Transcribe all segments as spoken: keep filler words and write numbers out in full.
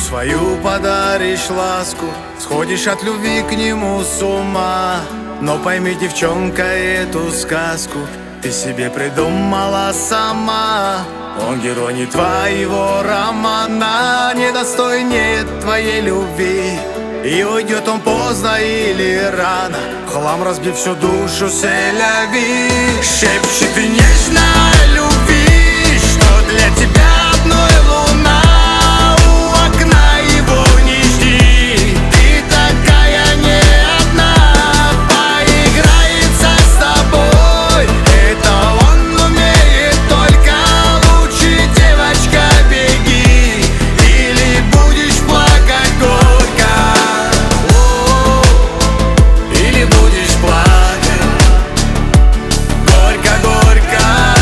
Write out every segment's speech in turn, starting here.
свою подаришь ласку, сходишь от любви к нему с ума. Но пойми, девчонка, эту сказку ты себе придумала сама. Он герой не твоего романа, недостойнее твоей любви. И уйдет он поздно или рано, в хлам разбив всю душу селяви. Шепчет ты нежно о любви, что для тебя одной луна. У окна его не жди, ты такая не одна. Поиграется с тобой, это он умеет только лучше. Девочка, беги, или будешь плакать горько. Или будешь плакать горько-горько.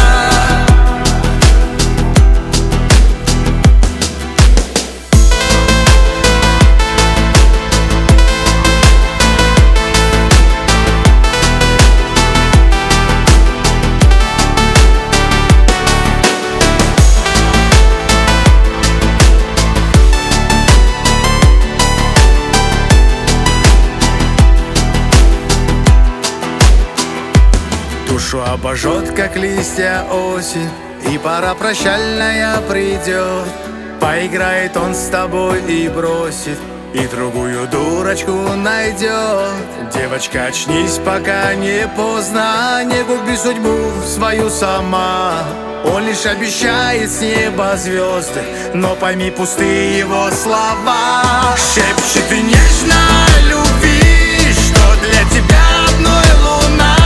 Душу обожжет, как листья осень, и пора прощальная придет. Поиграет он с тобой и бросит, и другую дурочку найдет. Девочка, очнись, пока не поздно, не губи судьбу свою сама. Он лишь обещает с неба звезды, но пойми пустые его слова. Шепчет и нежно о любви, что для тебя одной луна.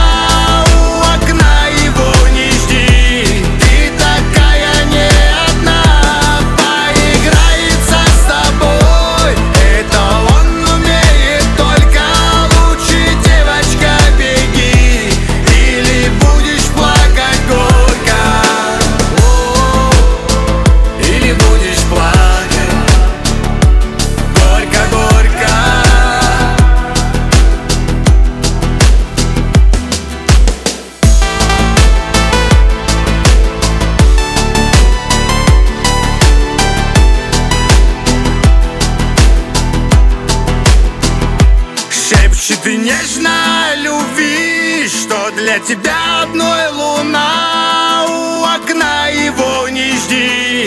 Шепчет и нежно о любви, что для тебя одной луна. У окна его не жди,